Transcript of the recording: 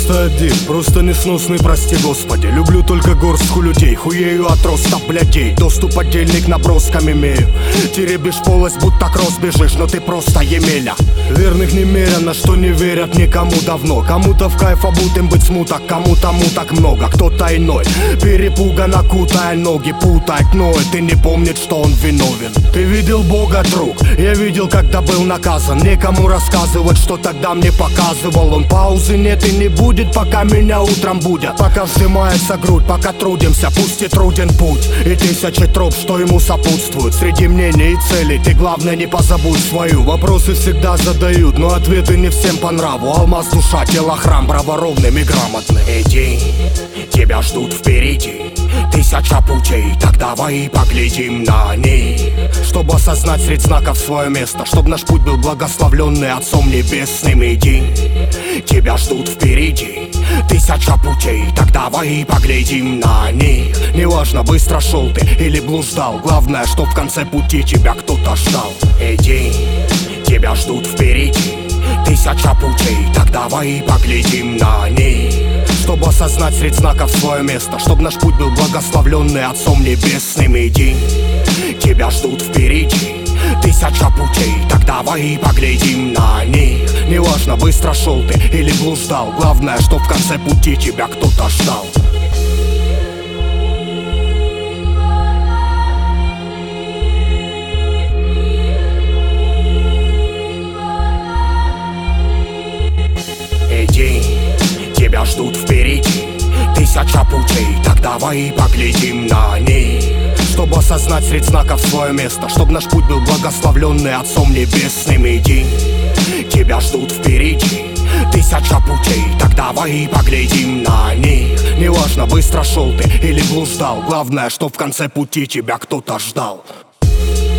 просто один, просто несносный, прости господи. Люблю только горстку людей, хуею от роста блядей. Доступ отдельный к наброскам имею. Теребишь полость, будто кросс бежишь, но ты просто емеля. Верных немерено, что не верят никому давно. Кому-то в кайф обутым быть смуток, кому-то муток много. Кто-то иной, перепуган, окутая ноги, путает, ноет и не помнит, что он виновен. Ты видел Бога, друг? Я видел, когда был наказан. Некому рассказывать, что тогда мне показывал он. Паузы нет и не будет, пока меня утром будят. Пока вздымается грудь, пока трудимся, пусть и труден путь. И тысячи троп, что ему сопутствуют. Среди мнений и целей ты, главное, не позабудь свою. Вопросы всегда задают, но ответы не всем по нраву. Алмаз, душа, тело, храм, браворовным и грамотный. Иди, тебя ждут впереди тысяча путей, так давай поглядим на них. Чтобы осознать средь знаков свое место, чтоб наш путь был благословленный Отцом Небесным. Иди, тебя ждут впереди тысяча путей, так давай поглядим на них. Неважно, быстро шел ты или блуждал, главное, что в конце пути тебя кто-то ждал. Иди, тебя ждут впереди тысяча путей, так давай поглядим на них. Чтобы осознать средь знаков свое место, чтоб наш путь был благословленный Отцом Небесным. Иди, тебя ждут впереди тысяча путей, так давай поглядим на них. Неважно, быстро шел ты или блуждал, главное, что в конце пути тебя кто-то ждал. Иди, тебя ждут впереди тысяча путей, так давай поглядим на них. Чтобы осознать средь знаков свое место, чтоб наш путь был благословленный Отцом Небесным. Иди, тебя ждут впереди тысяча путей, так давай поглядим на них. Неважно, быстро шел ты или блуждал, главное, что в конце пути тебя кто-то ждал.